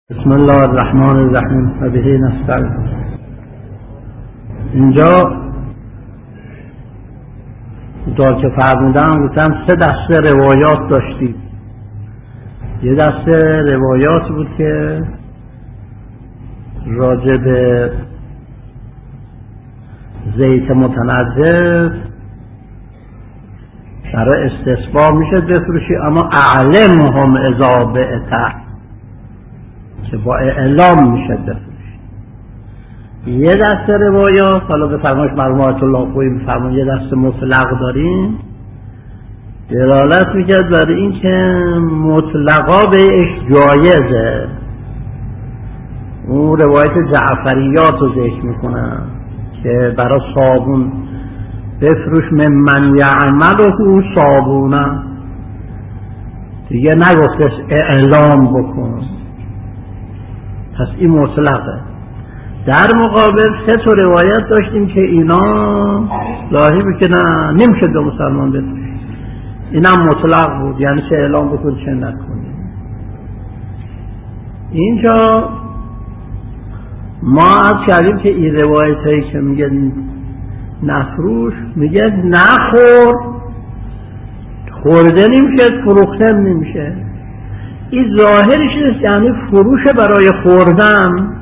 بسم الله الرحمن الرحیم و به نستعین. اینجا تا که فرمودم گفتم 3 دسته روایات داشتیم. یه دسته روایات بود که راجع به زیت متنظف برای استصباب میشه بفروشی، اما اعلمهم اذا بعت که با اعلام میشه بفروشی. یه دسته روایات، حالا به فرمایش مرحوم آیت الله خویی میفرمون یه دسته مطلق داریم، دلالت میکرد برای این که مطلقا بهش جایزه. اون روایت جعفریات رو ذکر میکنن که برای صابون بفروش من یعمله صابونه، دیگه نگفتش اعلام بکن، پس این مطلقه. در مقابل 3 تا روایت داشتیم که اینا ظاهری که نه نمیشه به مسلمان بفروش، اینم مطلق بود، یعنی چه اعلام بکن چه نکنی. اینجا ما عرض کردیم که این روایت هایی که میگه نفروش، میگه نخور، خورده نمیشه، فروخته نمیشه. این ظاهرش نیست، یعنی فروش برای خوردن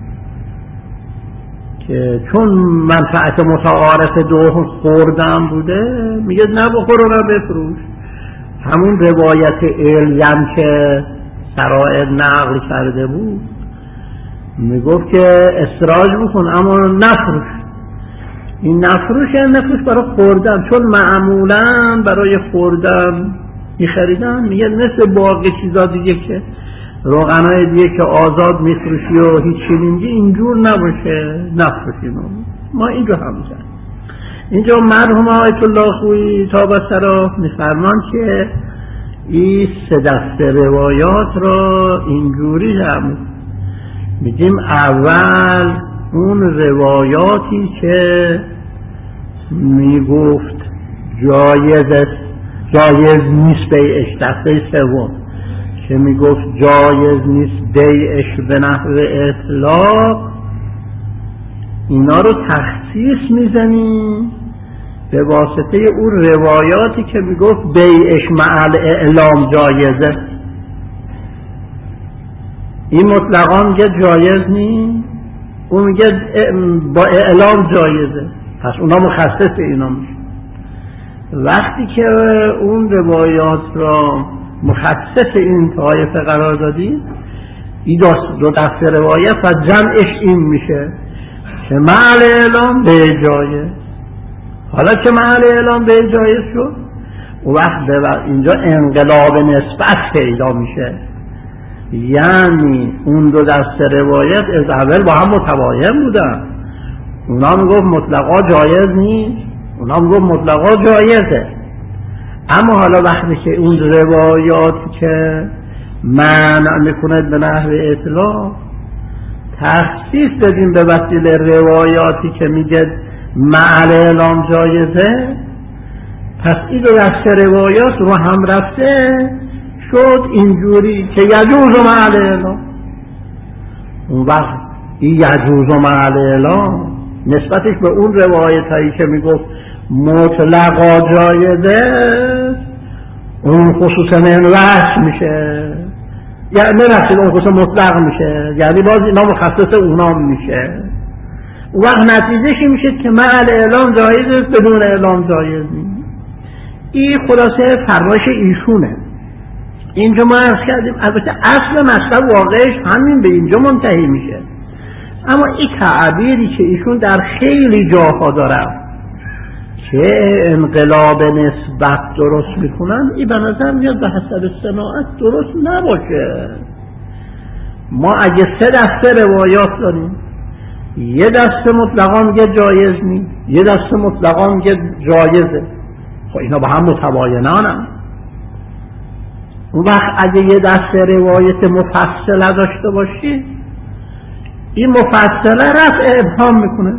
که چون منفعت متعارف دو خوردن بوده، میگه نه بخور و نه بفروش. همون روایت علیم که سرائر نقل کرده بود میگفت که استراج بکن اما نفروش. این نفروش یعنی نفروش برای خوردن، چون معمولا برای خوردن میخریدن. میگه مثل باقی چیزا دیگه که روغنای دیگه که آزاد میفروشی و هیچ چیزی اینجور نباشه نفروشیم. ما اینجا هم میزن. اینجا مرحوم آیت الله خویی تا بسرا میفرمان که این 3 دسته روایات را اینجوری هم میگیم. اول اون روایاتی که میگفت جایز نیست بیعش، دسته 3 که میگفت جایز نیست بیعش به نحو اطلاق، اینا رو تخصیص میزنیم به واسطه اون روایاتی که میگفت بیعش مع الاعلام جایزه. این مطلقا میگه جایز نیست، اون میگه با اعلام جایزه، پس اونا مخصص اینا میشه. وقتی که اون روایات را مخصص این طایفه قرار دادیم، این 2 دسته روایت و جمعش این میشه که مع اعلام به جایز. حالا که مع اعلام به جایز شد، اون وقت اینجا انقلاب نسبت پیدا میشه، یعنی اون 2 دسته روایت از اول با هم متباین بودن. اونا میگفت مطلقا جایز نیست، اونا میگفت مطلقا جایزه. اما حالا وقتی که اون روایاتی که منع میکند به نحو اطلاق تخصیص دادیم به وسیله روایاتی که میگه مع اعلام جایزه، پس این 2 دسته روایات رو هم رفته شد اینجوری که یجوز مع اعلام. اون وقت این یجوز مع اعلام نسبتش به اون روایت هایی که میگفت مطلقا جایزه، اون خصوصا انوش میشه، یعنی نرسید اون خصوصا مطلق میشه، یعنی باز اینا مخصص اونا میشه. اون وقت نتیجهش میشه که مع اعلام جایزه، بدون اعلام جایز نیست. این خلاصه فرمایش ایشونه. اینجا ما عرض کردیم البته اصل مطلب واقعش همین به اینجا منتهی میشه، اما این تعبیری که ایشون در خیلی جاها دارن که انقلاب نسبت درست میکنن، این به نظر میاد به حسب صناعت درست نباشه. ما اگه 3 دسته روایات داریم، یه دسته مطلقا میگه جایز نیست، یه دسته مطلقا میگه جایزه، خب اینا با هم متباینانن. اون وقت اگه یه دسته روایت مفصله داشته باشی، این مفصله رفع ابهام میکنه.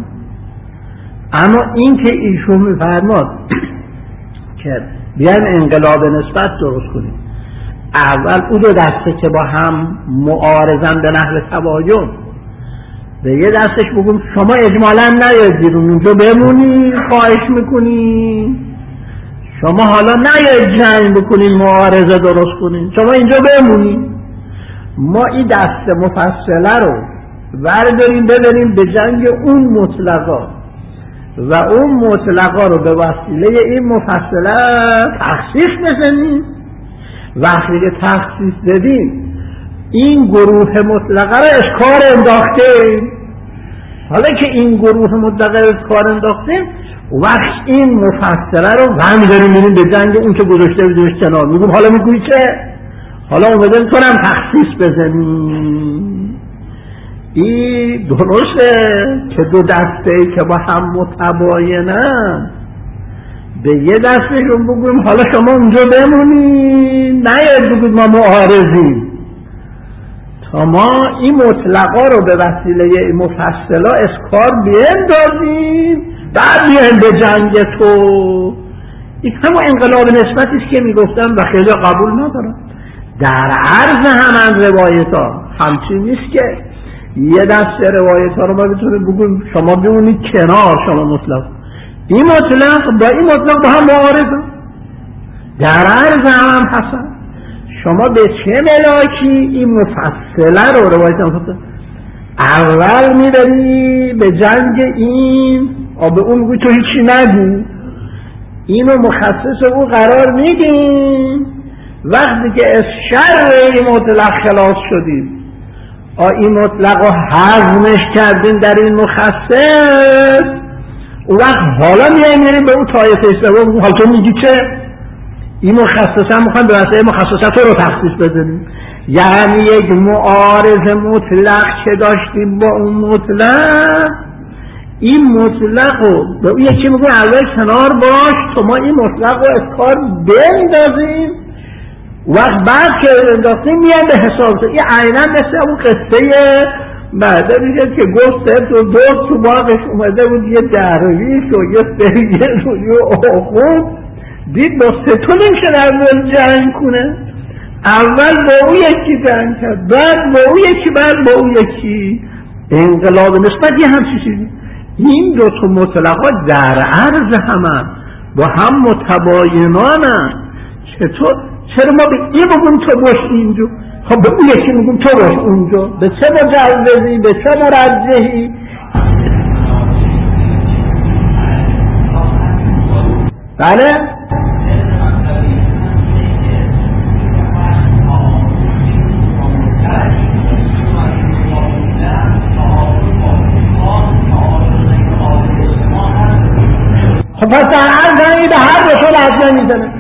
اما این که ایشون میفرماد که بیایم انقلاب نسبت درست کنیم، اول او دو دسته که با هم معارضن به نحو تباین، به یه دستش بگم شما اجمالا نیاید بیرون، اونجا بمونی، خواهش میکنی شما حالا نیاید جنگ بکنین معارضه درست کنین، شما اینجا بمونی. ما این دسته مفصله رو برداریم ببریم به جنگ اون مطلقا و اون مطلقا رو به وسیله این مفصله تخصیص بزنیم. وقتی که تخصیص بدیم این گروه مطلقه رو اشکار انداختیم. حالا که این گروه مطلقه رو اشکار انداختیم وقت این مفصله رو هم داریم میریم به جنگ اون که گذاشته بودیمش کنار. میگم حالا میگوی چه؟ حالا اومده میکنم تخصیص بزنیم. این درسته که دو دسته که با هم متباینن به یه دستشون بگویم حالا شما اونجا بمونید، نیاید بگوید ما معارضیم، تا ما این مطلقا رو به وسیله مفصلا اسکار بیندازیم بعد بیایم به جنگ تو. این همون انقلاب نسبتی است که میگفتم و خیلی قبول ندارم. در عرض همان روایت ها همچین نیست که یه دسته روایت ها رو ما بتونیم بگویم شما بمونید کنار، شما مطلق. این مطلق با این مطلق با هم معارضه. در عرض هم حسن شما به چه ملاکی این مفصله رو روایت مفصله اول میبری به جنگ این به اون میگوی تو هیچی نگو، اینو مخصص او قرار میدیم. وقتی که از شر این مطلق خلاص شدیم این مطلق رو هضمش کردیم در این مخصص، اون وقت حالا میریم به اون طایفه سوم. حالا تو میگی چه؟ این مخصص هم میخوایم به واسه مخصصات رو تخصیص بزنیم. یعنی یک معارض مطلق که داشتیم با اون مطلق، این مطلق رو به اون یکی میگون اول کنار باش تو ما این مطلق رو از کار بندازیم. وقت بعد که انداختیم میان به حساب. این عیناً مثل اون قصه بعد میگه که گفت تو باغش اومده بود یه درویش و یه سریه و یه آخوند دید با ستون نمیشه اول جنگ کنه. اول با اون یکی جنگ کرد، بعد با اون یکی، بعد با اون یکی. انقلاب نسبت یه همچی چیزی. این دو تا مطلقات در عرض همن، با هم متباینانن. چرا ما به این بگیم تو باش اینجا، خب به اون یکی میگم تو باش اونجا؟ به چه مجوزی، به چه مرجحی؟ بله؟ خب پس در هر زنی به هر دو تا لحظه میزنه.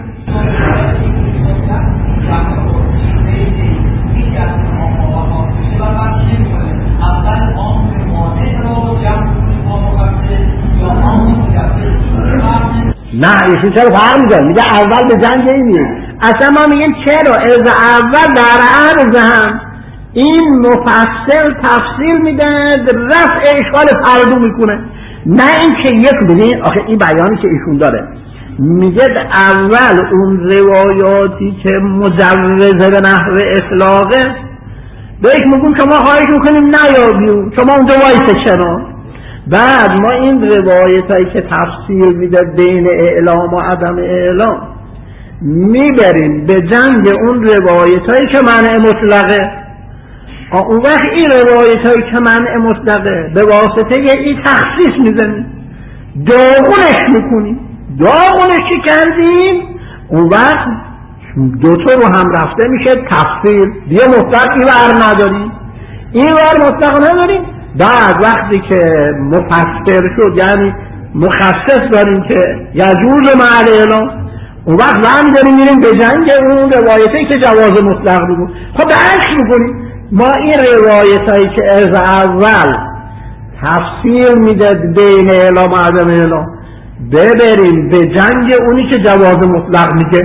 نه ایشون چرا فرق میکنه؟ میگه اول به جنگ اینیه. اصلا ما میگیم چرا از اول در عرض هم این مفصل تفصیل میده رفع اشکال فردو میکنه، نه این که یک بینید. آخه این بیانی که ایشون داره میگه اول اون روایاتی که مجوزه به نحو اطلاقه به یک میگون شما خواهش میکنیم نیابیم، شما اونجا وایسه کنار. بعد ما این روایت هایی که تفصیل میده بین اعلام و عدم اعلام میبریم به جنگ اون روایت هایی که منع مطلقه. اون وقت این روایت هایی که منع مطلقه به واسطه این تخصیص میزنیم، داغونش میکنیم. داغونش چی کردیم؟ اون وقت دوتا رو هم رفته میشه تفصیل. دیگه مطلق این ور نداریم، این ور مطلق نداریم. بعد وقتی که مفسر شد یعنی مخصص داریم که یجوز مع الاعلام، اون وقت هم داریم میریم به جنگ اون روایتی که جواز مطلق بگو. خب به عکس میکنیم. ما این روایتایی که از اول تفسیر میده بین اعلام و عدم اعلام ببریم به جنگ اونی که جواز مطلق میگه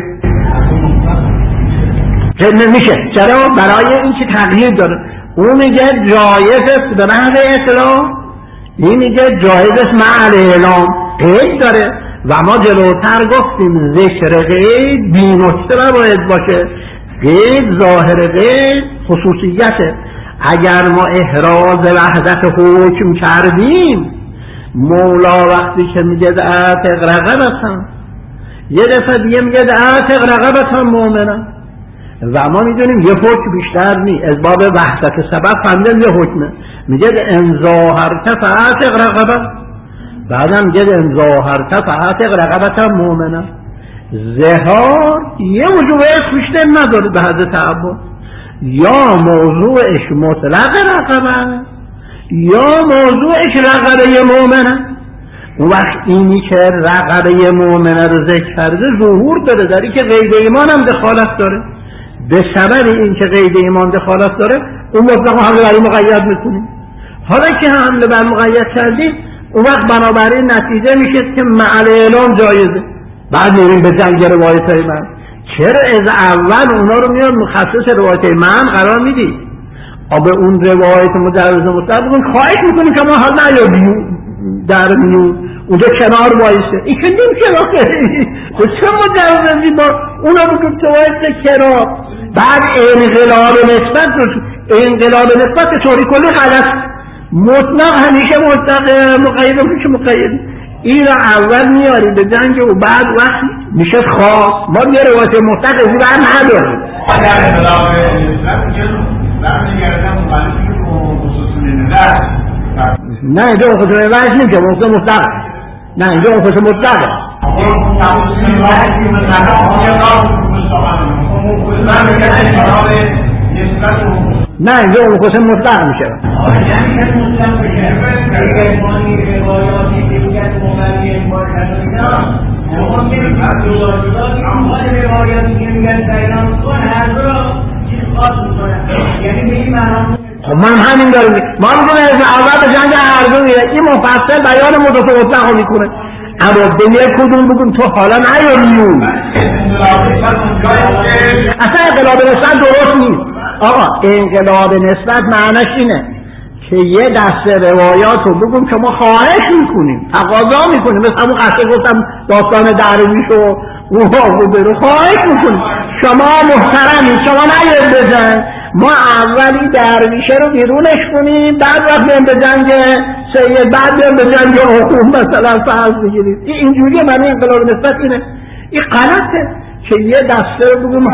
که نمیشه. چرا؟ برای این که تغییر داره. اون میگه جایز است به نحو اطلاق، این میگه جایز است مع الاعلام. قید داره و ما جلوتر گفتیم ذکر قید بی نکته نباید باشه. قید ظاهر قید خصوصیته. اگر ما احراز وحدت حکم کردیم، مولا وقتی که میگه اعتق رقبة، یه دفعه دیگه میگه اعتق رقبة مؤمنة، و ما میدونیم یه حکم بیشتر نی، از باب وحدت سبب فهمیدن یه حکمه، میگه ان ظاهرت فاعتق رقبة، بعدم میگه ان ظاهرت فاعتق رقبة مؤمنة. ظهار یه وجوهش بیشتر نداره به حد تعبد، یا موضوعش مطلق رقبه یا موضوعش رقبه مؤمنه. اون وقت اینی که رقبه مؤمنه رو ذکر کرده ظهور داره، در این که قید ایمان هم دخالت داره. به سبب این که قید ایمان دخالت داره اون مطلق حمله بر مقید میکنیم. حالا که حمله بر مقید کردیم اون وقت بنابراین نتیجه میشه که مع اعلام جایزه. بعد میریم به جنگ روایت های من. چرا از اول اونا رو میاد مخصص روایت من قرار میدی؟ به اون روایت مجوز مطلق بگون خواهش میکنیم که ما حال نیادیم در میون اونجا کنار بایسته. این که نیم کنار چه مجوزی با اونا بگون تو بایسته کنار. بعد انقلاب نسبت انقلاب نسبت به طوری کلی غلط، مطلق همیشه مطلق، مقید همیشه مقید. این را اول میاریم به جنگ و بعد وقت میشه خاص. ما یه روایت مطلق ازی بر نداریم. نه اینجا خصوص نظرش نیم که خصوص مطلق، نه اینجا خصوص مطلقه. نه اینجا خصوص مطلق میشه. خب من همین دارم، ما میگم از اول به جنگ اردو میره، این مفصل بیان مضاف مطلق رو میکنه، اما به یک کدوم بگم تو حالا نیاریون. اصلا انقلاب نسبت درست نیست آقا. انقلاب نسبت معنیش اینه که یه دسته روایات رو بگم که ما خواهش میکنیم، تقاضا میکنیم، مثل همون قصه گفتم داستان درویش و رو خواهش میکنیم شما محترمید، شما نیاید بزن، ما اولی درویشه رو بیرونش کنیم، بعد وقت بیان به جنگ سید، بعد بیان به جنگ حکوم مثلا فرض بگیرید. اینجوری معنی انقلاب نسبت اینه. این غلطه که یه دسته رو بگیم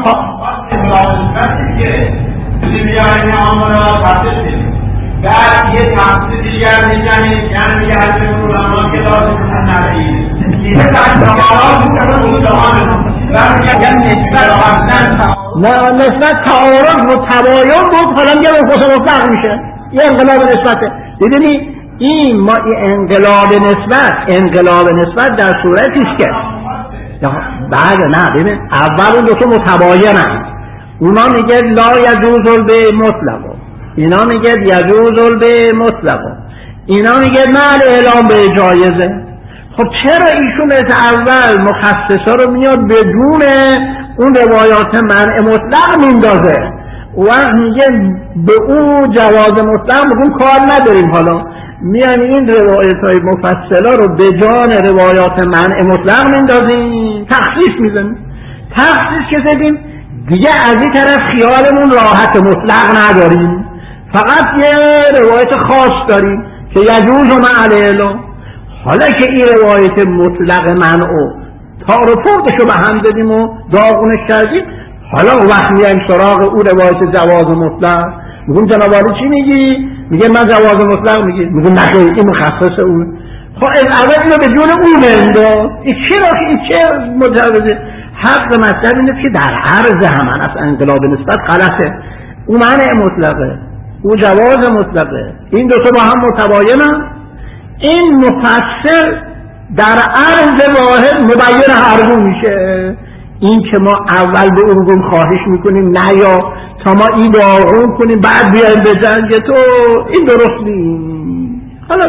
بعد یه تفسیر دیگر میزنید، یعنی میگه حضرت علما که لازم نبید دیگه بعد دمارات میکنه اون دهانه و میگه نسبت اصلا نه نسبت تعارض و تباین بود، حالا میگه به خصوص مطلق میشه. یه انقلاب نسبته. ببینید این ما انقلاب نسبت در صورتیست که بعد نه ببین اول اون دو تا متباینن، اونا میگه لا یجوز به مطلق، اینا میگه یجوز به مطلق، اینا میگه مال اعلام به جایزه. خب چرا ایشون از اول مخصصا رو میاد بدون اون روایات منع مطلق میندازه و میگه به اون جواز مطلق بگون کار نداریم، حالا میان این روایت های مفصلا رو به جان روایات منع مطلق میندازیم، تخصیص میزنیم. تخصیص که زدیم دیگه از این طرف خیالمون راحت مطلق نداریم، فقط یه روایت خاص داریم که یجوز و مع اعلام. حالا که این روایت مطلق منعو تار و پردشو به هم دادیم و داغونش کردیم، حالا وقت میایم سراغ اون روایت جواز مطلق، میگم جناب عالی چی میگی؟ میگه من جواز مطلق میگم نخیر این مخصص اون. خب از اول اینو به جون اون انداز. این چرا که این چه مجوزه؟ حق مطلب اینه که در عرض همان از انقلاب نسبت غلطه. اون معنی مطلقه، او جواز مطلقه، این دو تا با هم متباینن. این مفسر در عرض واحد مبین هر دو میشه. این که ما اول به اون خواهش میکنیم نه یا تا ما این داغون کنیم بعد بیایم به جنگ تو، این درست نیست. حالا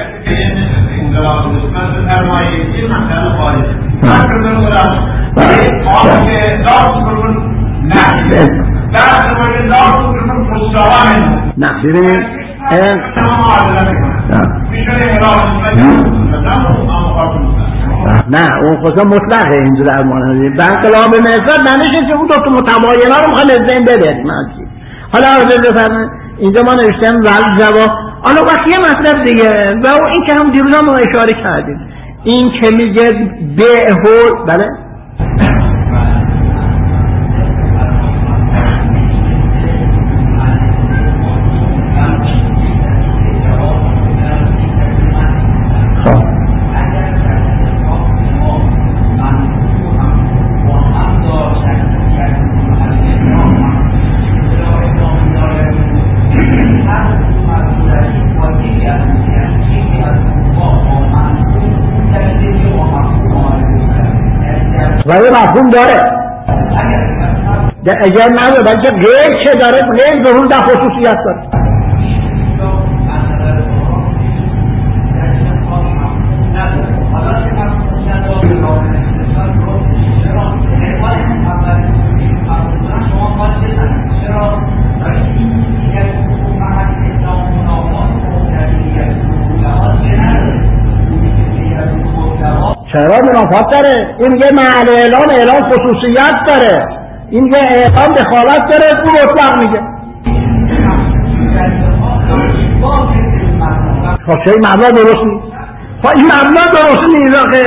نه ببینید نه اون خدا مطلقه اینجا در مانند انقلاب نسبت معنیش که اون دو متباینه رو میخوان از بین ببریم. حالا بفرمایید اینجا ما نوشتم ول جواب. حالا وقتی یه مطلب دیگه و این که هم دیروز ما اشاره کردیم، این که میگه به بله ولی مفهوم داره اگر نداره بلکه غیر چه داره، غیر ظهور در خصوصیت داره. چرا منافات داره؟ این میگه محل اعلام خصوصیت داره، این میگه اعلام دخالت داره، اون مطلق میگه. خب چه این مبنا درست نیست؟ خب این مبنا درست نیست آخه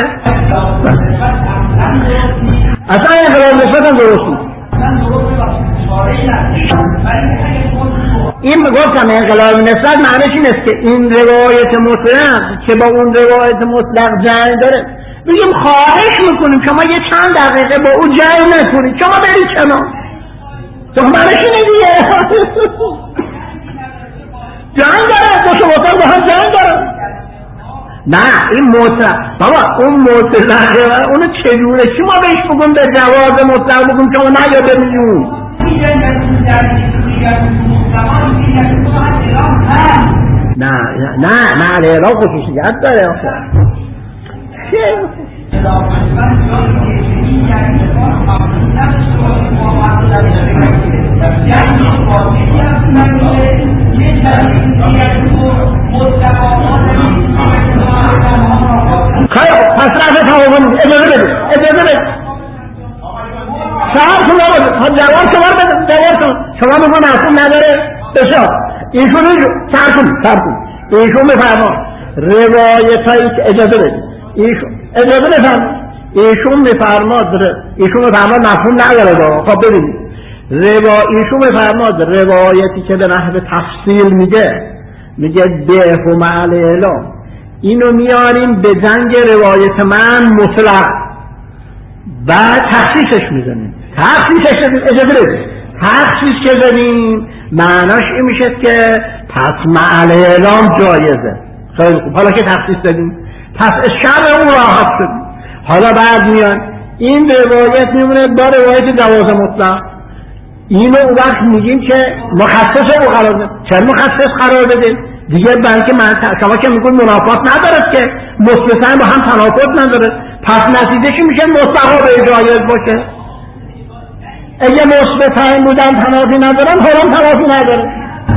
اصلا انقلاب نسبت هم درست نیست. این گفتم انقلاب نسبت معنیش این است که این روایت مطلق که با اون روایت مطلق جنگ داره، بگیم خواهش میکنیم شما یه چند دقیقه با اون جنگ نکنید، شما برید کنار. تو معنیش اینه دیگه جنگ داره، دو شما با هم جنگ داره. نه این مطلق بابا اون مطلقه اونو چجوره چی ما بهش بگم به جواز مطلق بگم شما نه یا بمیون نه اعلام خصوصیت داره آخه خیلی پس رفت تماما اجازه بده شما جواب شما میگون مفهوم نداره بسیار ایشون بفرما روایت هایی که اجازه بده اجازه بفرما ایشون بفرماد مفهوم نداره. خب ببینید ایشون بفرماد روایتی که به نحو تفصیل میگه به و محل اعلام، اینو میاریم به جنگ روایت من مطلق بعد تخصیصش میزنیم. اجازه بدید تخصیص که زنیم معناش این میشه که پس محل اعلام جایزه. خیلی خوب، حالا که تخصیص دادیم پس شرع اون راحت شدیم. حالا بعد میان این روایت میمونه با روایت جواز مطلق، اینو وقت میگیم که مخصص او قرار بده. چرا مخصص قرار بده؟ دیگه بلکه شما که میگون منافات نداره که مثبتاً با هم تناقض نداره، پس نتیجهش میشه مستحب جایز باشه. اگه مثبتاً بودن تنافی ندارن حرام تنافی نداره.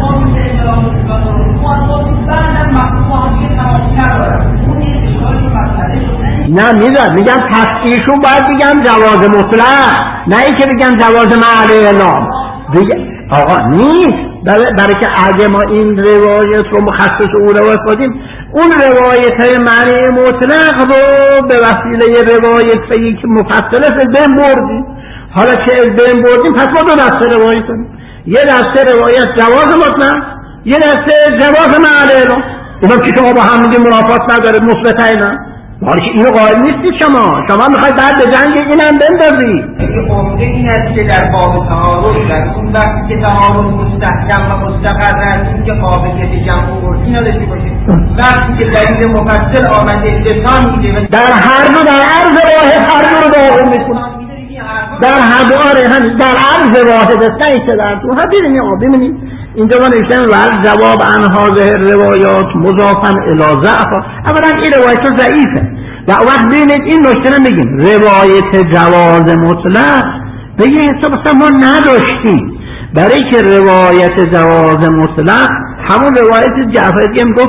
نه میگم پس ایشون باید بگم جواز مطلق، نه ای که بگم جواز محل اعلام دیگه. آقا نیست، برای که اگه ما این روایت رو مخصص او روایت کنیم، اون روایت های معنی مطلق رو به وسیله روایت هایی که مفصله از بین بردیم. حالا که از بین بردیم پس ما دو دسته روایت کنیم، یه دسته روایت جواز مطلق، یه دسته جواز محل اعلام. اونا که شما با هم میگیم منافات نداره مثبتای نه، ولی که اینو قائل نیستید شما میخواید بعد به جنگ اینم بندازید. عمده این است که در باب تعارض در اون وقتی که تعارض مستحکم و مستقر است که قابلیت جمع و ورزی نداشته باشه، وقتی که دلیل مفصل آمده لسان میده در هر دو در عرض واحد هر دو رو داخل میکنه، در هر دو در عرض واحد است، نه که در تو ببینید اینجا ما نوشتن ول جواب عن هذه الروایات مضافا الی ضعف. اولا این روایت ضعیفه و وقت ببینید این نکته رو میگیم روایت جواز مطلق بگید حساب ما نداشتیم، برای که روایت جواز مطلق همون روایت جعفری میگفت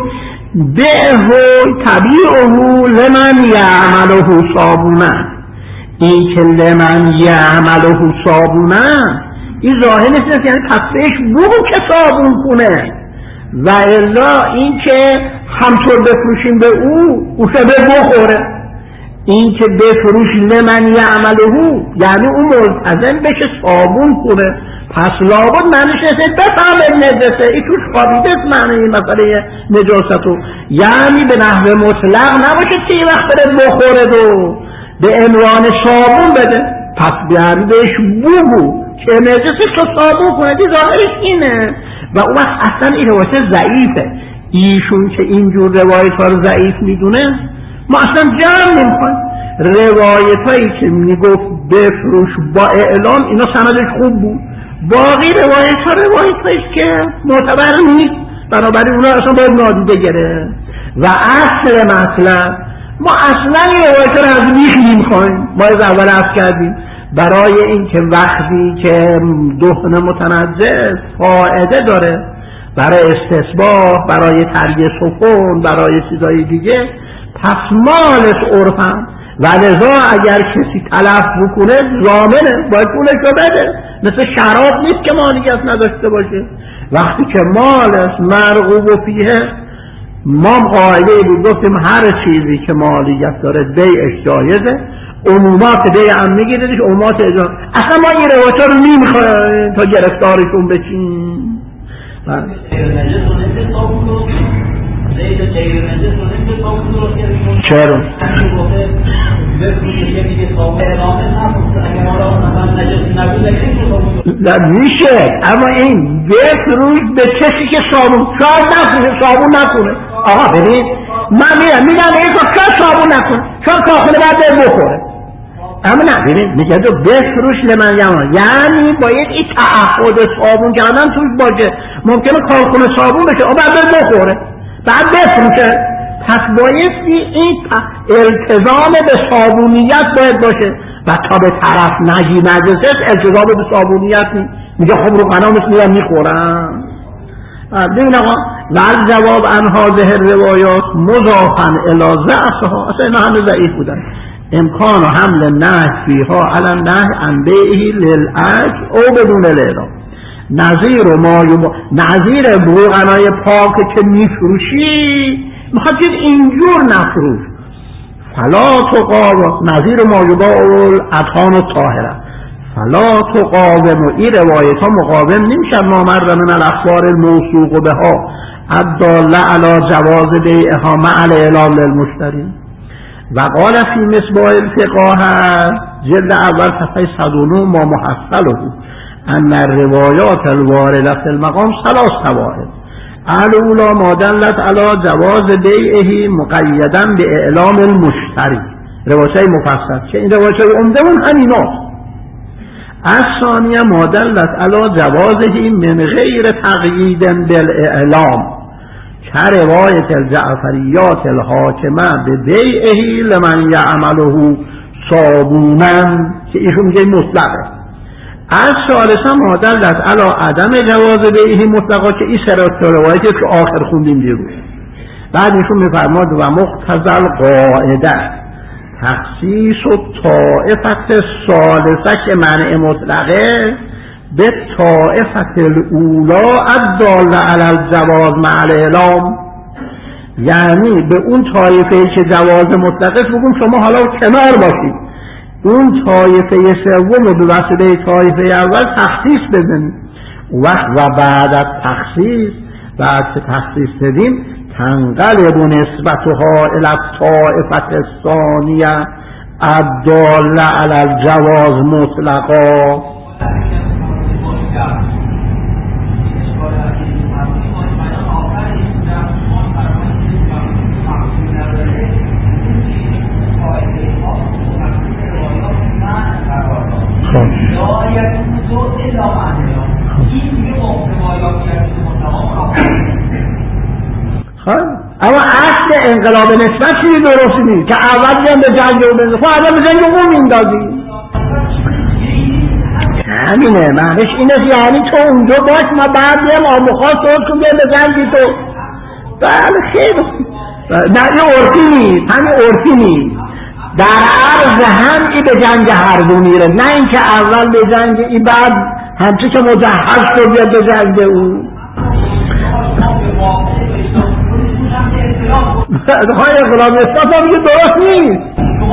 بهو طبیعه لمن یعمله صابونا. این که لمن یعمله صابونا این ظاهر نیست، یعنی پس بهش بگو که صابون کنه، و الا این که همطور بفروشیم به او شده بخوره. این که بفروش لمن یعمله یعنی اون ملتزم بشه صابون کنه، پس لابد معنیش نیست بفهمه نجسه، این توش خوابیده معنی این مسئله نجاستو، یعنی به نحو مطلق نباشه که این وقت بره بخوره و به عنوان صابون بده، پس بیاری بهش بگو که نجسه تو صابون کنه. دی ظاهرش اینه و اون وقت اصلا این روایت ضعیفه. ایشون که اینجور روایت ها رو ضعیف میدونه، ما اصلا جمع نمی‌کنیم. روایت هایی که میگفت بفروش با اعلام اینا سندش خوب بود، باقی روایت ها که معتبر نیست، بنابراین اونا اصلا باید نادیده گرفت. و اصل مطلب ما اصلا این روایت ها رو از بیخ نمی‌خوایم. ما از اول عرض کردیم برای اینکه وقتی که دهن متنجس فائده داره برای استصباح، برای تریه سفن، برای چیزای دیگه، پس مالش عرفن و لذا اگر کسی تلف بکنه ضامنه، باید پولش رو بده. مثل شراب نیست که مالکیت نداشته باشه. وقتی که مالش مرغوب و فیه، ما قاعده بود گفتیم هر چیزی که مالکیت داره بیعش جایزه، عمومات بیع هم میگیردش، عمومات اجازه. اصلا ما این روایت رو نمیخوایم تا گرفتارشون بچین. چرا؟ میشه، اما این بفروش به کسی که صابون شاید نکنه، صابون نکنه. آقا ببین من میگم این که صابون نکنه، چون کاخونه باید بخوره. اما نه ببین میگه تو بفروش لمن یعمله، یعنی باید این تعهد صابون کردن توش باشه. ممکنه کارخونه صابون بشه اما بعد بخوره، بعد بفروشه. پس بایستی این التزام به صابونیت باید باشه و تا به طرف نجی نجسه التزام به صابونیت میگه خب رو قنامش میرم میخورم. ببین آقا ولی جواب عن هذه الروایات مضافا الی ضعفها، اصلا اینا همه ضعیف بودن. امکان حمل نهی فیها علی النهی عن بیعه للعجل او بدون الاعلام. نظیر بوغنای پاک که میفروشی میخواد اینجور نفروش. فلا تقاوم نظیر ما یباع الاذهان الطاهره، فلا تقاوم. این روایت ها مقاوم نمیشن ما مر من الاخبار الموثوق بها الداله علی جواز بیعها مع الاعلام للمشتری. و قال فی مصباح الفقاهه جلد اول صفحه 109 ما محصله ان الروایات الوارده فی المقام ثلاث فوائد. الاولی ما دلت علی جواز بیعه مقیدا به اعلام المشتری، روایت مفصل که این روایت عمده اون همیناست. الثانیه ما دلت علی جوازه من غیر تقیید بالاعلام که روایت الجعفریات الحاکمه به بیعه لمن یعمله صابونا که ایشون میگه مطلقه. از ثالثا ما دلت علی عدم جواز بیعه مطلقا که این سرات روایتی که آخر خوندیم دیروز. بعد ایشون میفرماد و مقتضی القاعده تخصیص و طائفت ثالثه که معنی مطلقه به طائفت الاولا الداله علی الجواز مع الاعلام، یعنی به اون طایفه‌ای که جواز مطلقه بگم شما حالا کنار باشید، اون طایفه سوم رو به وسیله طایفه اول تخصیص بزنید. و بعد از تخصیص، بعد که تخصیص بدیم تنقلب نسبتها الی الطائفه الثانیه الداله علی الجواز مطلقا. اما اصل انقلاب نسبت چیزی درست نیست که اول بیان به جنگ و بزن، خب اول به جنگ و میندازی. همینه معنیش اینه، یعنی تو اونجا باش ما بعد بیم آموخواه صورت کن بیم به جنگی تو بله خیلی نه این عرفی نیست، همین عرفی نیست. در عرض هم ای به جنگ هر دو میره، نه اینکه اول به جنگ ای بعد همچه که مجهز شد بیاد به جنگ او. های غلام اسلام هم میگه درست نیست.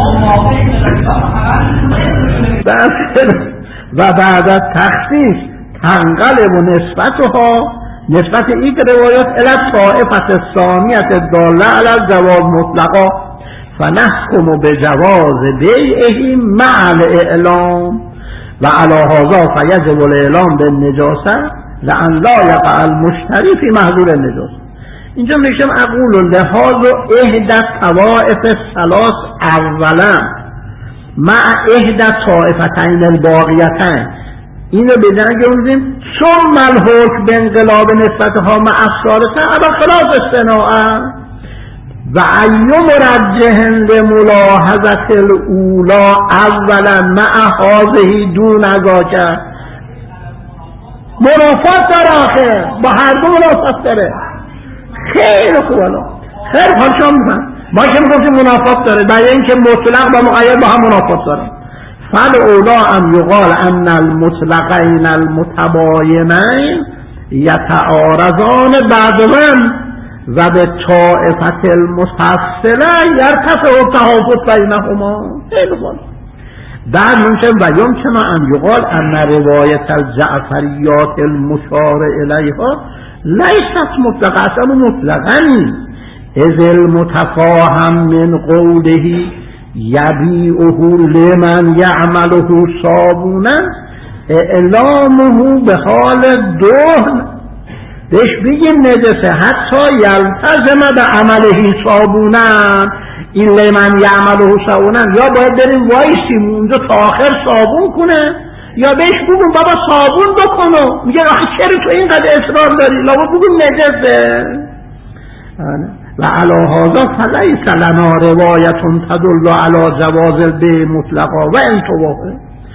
و بعد از تخصیص تنقلب و نسبت این روایات الی طائفة ثانیة داله علی الجواز مطلقا فنحکم بجواز بیعه مع الاعلام و علی هذا فیجب الاعلام بالنجاسه لأن لا یقع المشتری فی محظور النجاسه. اینجا میشم اقول لحاظ احدى طوائف الثلاث اولا مع احدى طائفتین الباقیتین، اینو به جنگ اونیم ثم الحکم به انقلاب نسبتها مع الثالثه علی خلاف الصناعه و ای مرجح لملاحظه الاولی اولا مع هذه دون ذاک. منافات داره آخه، با هر دو منافات داره. خیلی خوب الان خیلی خوب شما میفهم ما که میگفتیم منافات داره، برای اینکه مطلق و مقید با هم منافات داره. فالاولی ان یقال ان المطلقین المتباینین یتعارضان بعضا و به طائفة المفصله یرتفع التحافظ بینهما. خیلی خوب. بعد میشه و یمکن ان یقال ان روایت الجعفریات المشار الیها لیست مطلقه، اصلا مطلقا اذ المتفاهم من قوله یبیعه لمن یعمله صابونا اعلامه به حال دهن، بهش بگیم نجسه حتی یلتزم به عمله صابونا، این لمن یعمله صابونا یا باید بریم وایسیم اونجا تا آخر صابون کنه یا بهش بگیم بابا صابون بکنو، میگه آخه چرا تو اینقدر اصرار داری، لابد بگیم نجسه. و علی هذا فلیس لنا روایت تدل علی جواز البیع مطلقا و انتباهه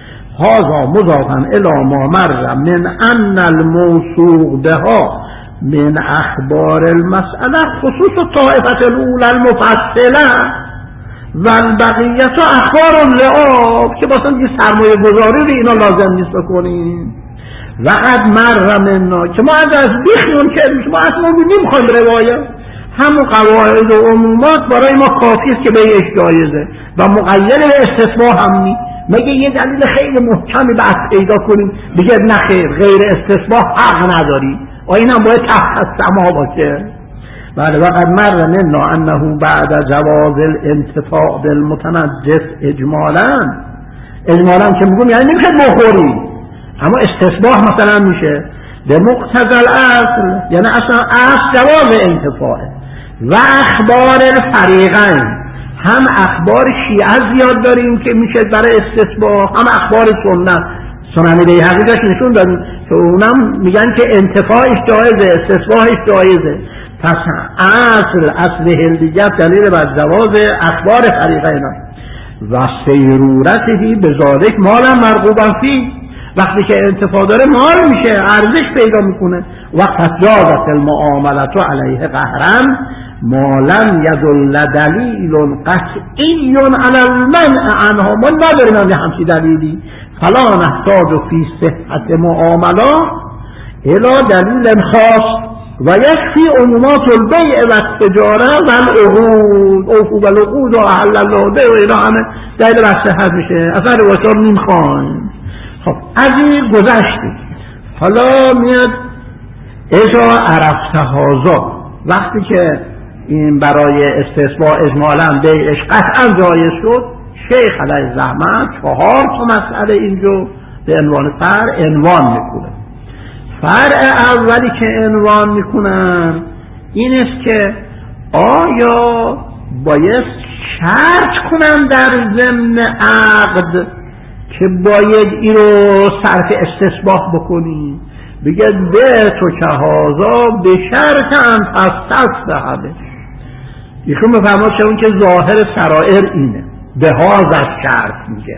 هذا مضافا الی ما مر من ان الموثوق بها من اخبار المسأله خصوص الطائفة الاولى المفصله و البقیت اخبار لعاب که مثلا یه سرمایه گذاری رو اینا لازم نیست بکنیم. و قد مر منا که ما از بیخیون که ما اصلا نمیخوایم روایت، همون قواعد و عمومات برای ما کافی است که به جایزه و مقید به استثناء هم نیست. مگه یه دلیل خیلی محکمی بحث پیدا کنیم بگه نه خیر غیر استثناء حق نداری، اینم باید تحت السما باشه. بله. وقد مر منا انه بعد جواز الانتفاع بالمتنجس اجمالا که میگم یعنی نمیشه بخوری، اما استثناء مثلا میشه به مقتضی الاصل، یعنی اصلا اصل جواز انتفاعه. و اخبار الفریقین، هم اخبار شیعه زیاد داریم که میشه برای استثناء، هم اخبار سنن بیهقی داشت نشون داریم که اونم میگن که انتفاعش جایزه استثناءش جایزه. پس اصل هلدیت دلیل بر جواز اخبار فریقین و سیرورته به ذالک مالا مرغوبا فی، وقتی که انتفاع داره مال میشه ارزش پیدا میکنه. وقت جازت المعاملت علیه قهرا ما لم یدل دلیل قطعی علی المنع عنها، ما نداریم همچی دلیلی، فلا نحتاج فی صحت معاملات الی دلیل خاص و یکفی عمومات البیع و التجاره و العقود اوفوا بالعقود و احل الله البیع و اینا همه دلیل بر صحت میشه، اصلا روایات رو نمیخوایم. خب از این گذشتیم، حالا میاد اذا عرفت هذا، وقتی که این برای استثناء اجمالا بیعش قطعا جایز شد، شیخ علیه الرحمت 4 تا مسئله اینجا به عنوان فرع عنوان میکنه. فرع اولی که عنوان میکنن این است که آیا باید شرط کنن در ضمن عقد که باید این رو صرف استثبات بکنی، بگید به تو که هازا به شرط هم تصدهده، ایشون بفرماد چون که ظاهر سرائر اینه به هازا شرط میگه،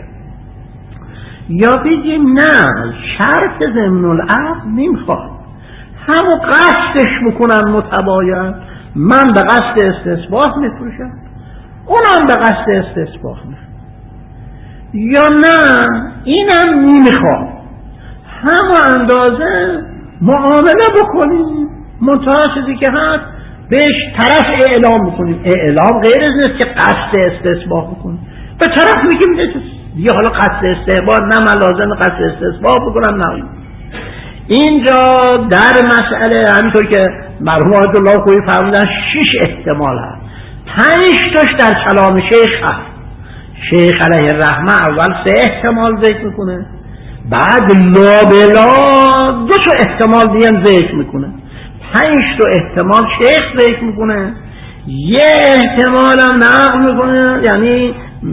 یا بگیم نه شرط ضمن العقد نمیخواد، همو قصدش بکنن متباین من به قصد استصباح میفروشم، اونم به قصد استصباح میفروشم، یا نه اینم نمیخوام، همه اندازه معامله بکنیم، منتها چیزی که هست بهش طرف اعلام میکنیم. اعلام غیر از نیست که قصد استصباح بکنیم، به طرف میگیم دیگه حالا قصد استعباد نه، من لازم قصد استصباح بکنم نه. اینجا در مسئله همینطور که مرحوم آیت الله خویی فرمودن 6 احتمال هست، 5 تاش در کلام شیخ هست. شیخ علیه الرحمه اول 3 احتمال ذکر میکنه، بعد لابلا 2 تا احتمال دیگه ذکر میکنه، 5 تا احتمال شیخ ذکر میکنه، 1 احتمال هم نقل میکنه، یعنی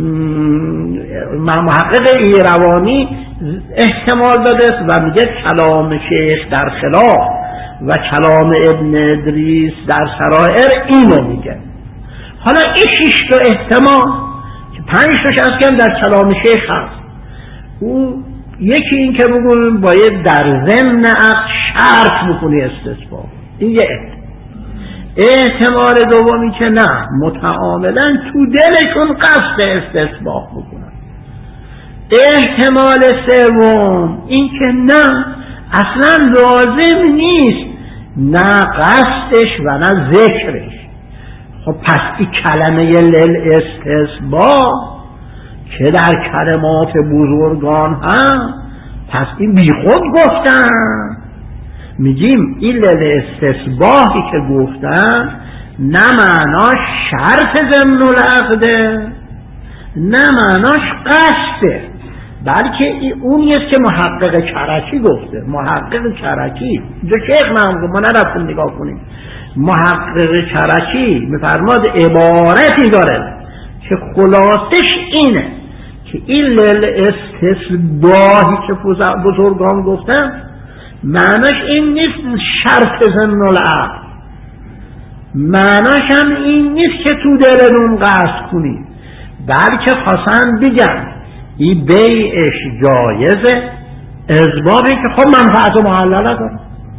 محقق ایروانی احتمال داده و میگه کلام شیخ در خلاف و کلام ابن ادریس در سرائر اینو میگه. حالا این 6 تا احتمال که 5 تاش اصلا در کلام شیخ هست، او یکی این که بگویم باید در ضمن عقد شرط بکنی استصباح، این یه احتمال دومی که نه، متعاملا تو دلشون قصد استصباح بکنن. احتمال سوم این که نه، اصلا لازم نیست نه قصدش و نه ذکرش. خب پس این کلمه للاستصباح که در کلمات بزرگان هم، پس این بیخود گفتن. میگیم این للاستصباحی که گفتن نه معناش شرط ضمن العقده نه معناش قصده، بلکه اونیست که محقق کرکی گفته. محقق کرکی اینجا شیخ نام، ما نرفتیم نگاه کنیم، محقق کرکی میفرماد عبارتی داره که خلاصش اینه که این للاستصباحی که بزرگان گفتن معناش این نیست شرط ضمن العقد، معناش هم این نیست که تو دلتون قصد کنی، بلکه خواستن بگن این بیعش جایزه، اسبابی که خب منفعت محلله داره.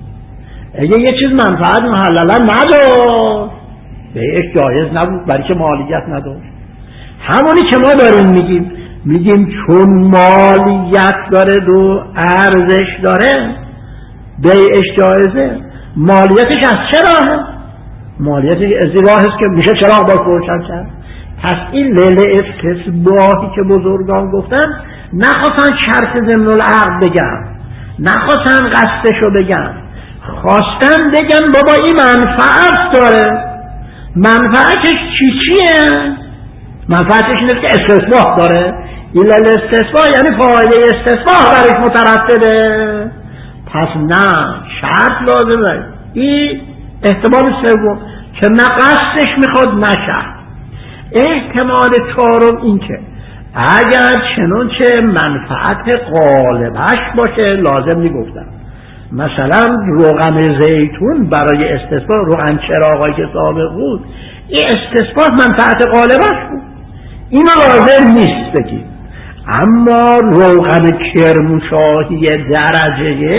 اگه یه چیز منفعت محلله نداشت بیعش جایز نبود، برای که مالیت نداشت. همونی که ما داریم میگیم چون مالیت داره و ارزش داره بیعش جایزه. مالیتش از چه راهه؟ مالیتش از راه است که میشه چراغ باش روشن کرد. پس این للاستصباحی که بزرگان گفتن نخواستن شرط ضمن العقد بگن، نخواستن قصدشو بگن، خواستن بگن بابا این منفعت داره. منفعتش چیه؟ منفعتش اینه که استصباح داره. این للاستصباح یعنی فایده استصباح برش مترتبه، پس نه شرط لازمه. این احتمال سوم که نه قصدش میخواد نه شرط. احتمال چهارم این که اگر چنانچه منفعت غالبش باشه لازم میگفتن، مثلا روغن زیتون برای استصباح، روغن چراغایی که سابق بود، این استصباح منفعت غالبش بود، اینو لازم نیست بگید. اما روغن کرمانشاهی درجه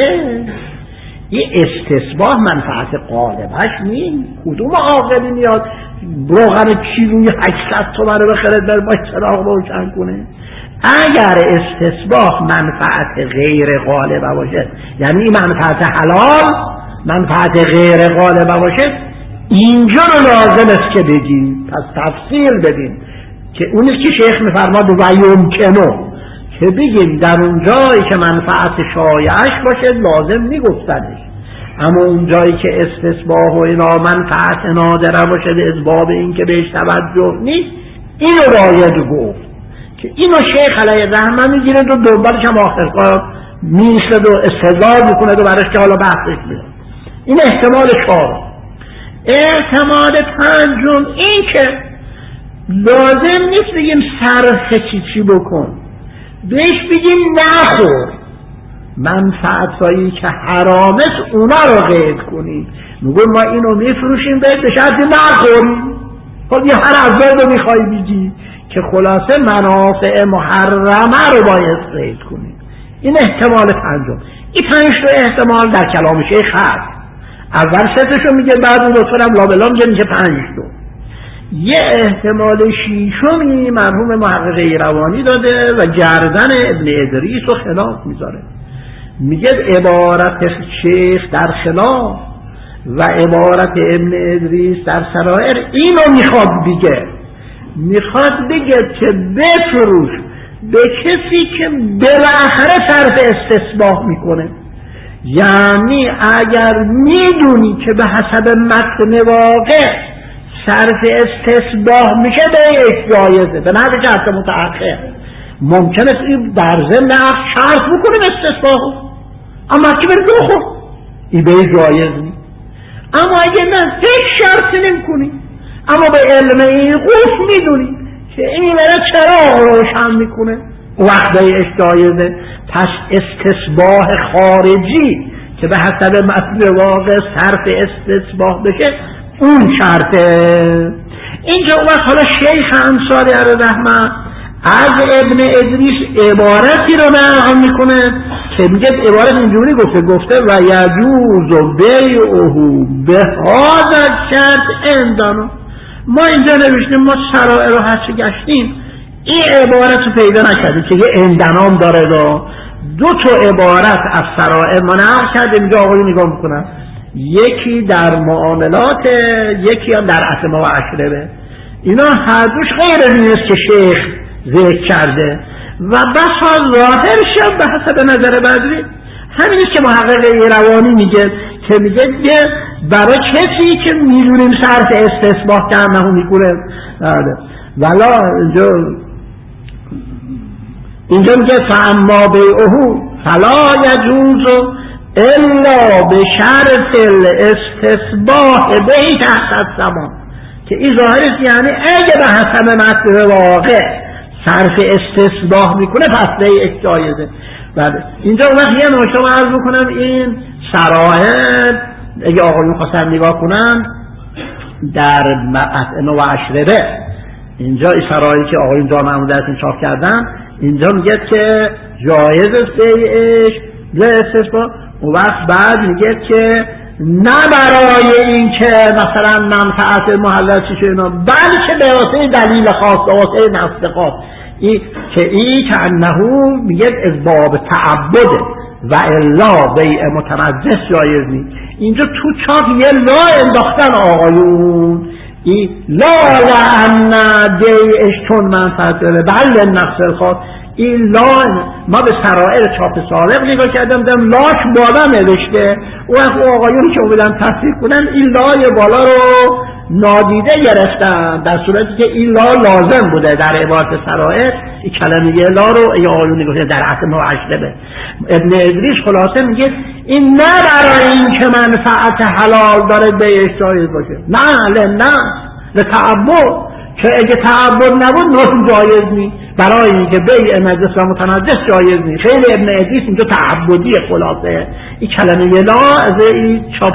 این استصباح منفعت غالبش نیست. کدوم عاقلی میاد روغن کیلویی 800 تومن رو بخره بر با چراغ روشن کنه؟ اگر استصباح منفعت غیر غالبه باشه، یعنی منفعت حلال منفعت غیر غالبه باشه، اینجا رو لازم است که بگیم. پس تفصیل بدیم که اونی که شیخ میفرماد و یمکنه که بگیم در اون جایی که منفعت شایعش باشه لازم میگفتنش، اما اون جایی که استصباح و اینا منفعت نادره باشه به اسباب این که بهش توجه نیست، اینو باید گفت که اینو شیخ علیه الرحمه میگیره و دنبالش هم آخرکار میشد و استدلال میکنه و برش که حالا بحثش میاد. این احتمال چهارم. احتمال پنجم این که لازم نیست بگیم صرف چی بکن، بهش بگیم نخور، منفعتایی که حرامت اونا رو قید کنیم. میگون ما اینو میفروشیم بهت به شرط نخوریم. خب یه هر افراد رو میخوای بگی که خلاصه منافع محرمه رو باید قید کنیم. این احتمال پنجم. این 5 تا احتمال در کلام شیخ هست، اول ستشو میگه بعد اون لطفا هم لابلا میگه 5 تا. یه احتمال شیشمی مرحوم محقق ایروانی داده و گردن ابن ادریس رو خلاف میذاره، میگه عبارت شیخ در خلاف و عبارت ابن ادریس در سرائر اینو میخواد بگه، میخواد بگه که بفروش به کسی که بالاخره صرف استصباح میکنه. یعنی اگر میدونی که به حسب متن واقع صرف استصباح میشه به جایزه، به نحوی که حتی متأخر ممکنه این در ضمن شرط بکنیم استصباحو، اما که بری بخور این به جایز نیست. اما اگه نه هیچ شرطی نمی‌کنی، اما به علم این قوس میدونی که این برای چراغ روشن میکنه وقتی جایزه. پس استصباح خارجی که به حسب متن واقع صرف استصباح بشه اون شرطه. اینجا وقت حالا شیخ انصاری علیه رحمت از ابن ادریس عبارتی رو نقل میکنه که میگه عبارت اینجوری گفته و یجوز بیعه به هذا الشرط عندنا. ما اینجا نوشتیم، ما سرائر رو هرچی گشتیم این عبارت رو پیدا نکردیم که یه عندنام داره. دو تا عبارت از سرائر ما نقل کردیم، اینجا آقایی نگاه میکنن، یکی در معاملات، یکی هم در اسما و اشربه. اینا هر دوش غیر نیست که شیخ ذکر کرده و بسا ظاهر شد به حسب نظر بدری همینیست که محقق ایروانی میگه که میگه برای کسی که میدونیم صرف استصباح کرده میکنه. ولا اینجا میگه فاما بیعه فلا یجوز الا به شرط الاستصباح به تحت السما، که این ظاهرست یعنی اگه به حسب متن واقع صرف استصباح میکنه پس به جایزه. بله اینجا اون وقت یه نکته رو عرض بکنم، این سرائر اگه آقایون خواستن نگاه کنن در اسما و اشربه، اینجا این سرائری که آقایون جامعه محمودیت چاپ کردن اینجا میگه که جایز است بیعش به استصباح. و وقت بعد میگه که نه برای این که مثلا منفعت محلل چی شده اینا، بلکه به واسه دلیل خاص، به واسه نفس خاص، که این که انهو میگه از باب تعبده و الا بیع متنجس جایز نیست. اینجا تو چاپ یه لا انداختن آقایون، این لا لعن بیعش چون منفعت داره بله نفس خاص. این لا ما به سرائر چاپ سابق نگاه کردم دیدم لاش بالا نوشته، و آقایون که بودن تصدیق کنن این لای بالا رو نادیده گرفتن، در صورتی که این لا لازم بوده در عبارت سرائر. این کلمه لا رو ای آقایون نگاه در اسما و اشربه. ابن ادریس خلاصه میگه این نه برای این که منفعت حلال داره بیعش جایز باشه، نه لتعبد، که اگه تعبد نبود نه جایز نیست، برای اینکه بیع نجس و متنجس جایز نیست. خیلی ابن ادریس اینجا تعبدی خلاصه. این کلمه لا از این چاپ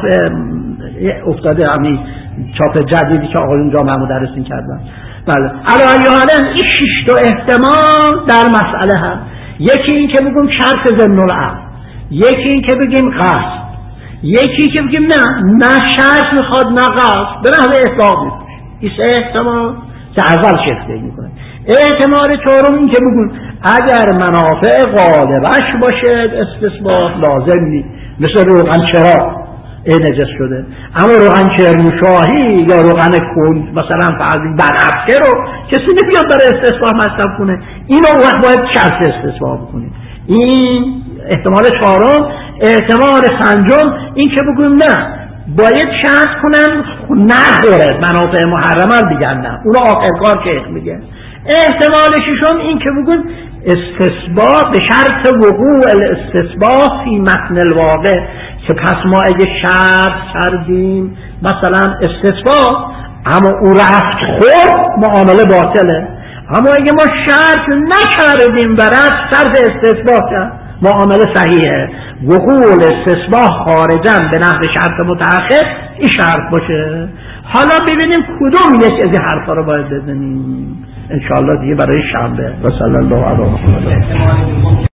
افتاده، همین چاپ جدیدی که آقایون جامعه مدرسین کردن. بله علی حال این 6 تا احتمال در مسئله هست. یکی این که بگیم شرط ضمن العقد، یکی این که بگیم قصد، یکی که بگیم نه شرط میخواد نه قصد، به نحو اطلاق نیست. این 3 احتمال که اول شکل میکنه. احتمال چهارم این که بگیم اگر منافع غالبش باشه استصباح لازم نیست، مثل روغن چرا نجس شده، اما روغن کرموشاهی یا روغن کند مثلا فرضی بنفشه رو کسی نمیاد برای استصباح مصرف کنه، اینو وقت باید شرط استصباح بکنیم. این احتمال چهارم. احتمال پنجم این که بگیم نه باید شرط کنن نخوره، منافع محرمه دیگر نه، اون آخر کار که میگه. احتمال ششم این که بگیم استصباح به شرط وقوع الاستصباح فی متن الواقع، که پس ما اگه شرط کردیم مثلا استصباح اما او رفت خورد معامله باطله، اما اگه ما شرط نکردیم و رفت صرف استصباح کرد معامله صحیحه. وقوع استصباح خارجاً به نحو شرط متأخر این شرط باشه. حالا ببینیم کدوم یک از این حرفا رو باید بزنیم انشاءالله دیگه برای شنبه. و صلی الله علیه و سلم.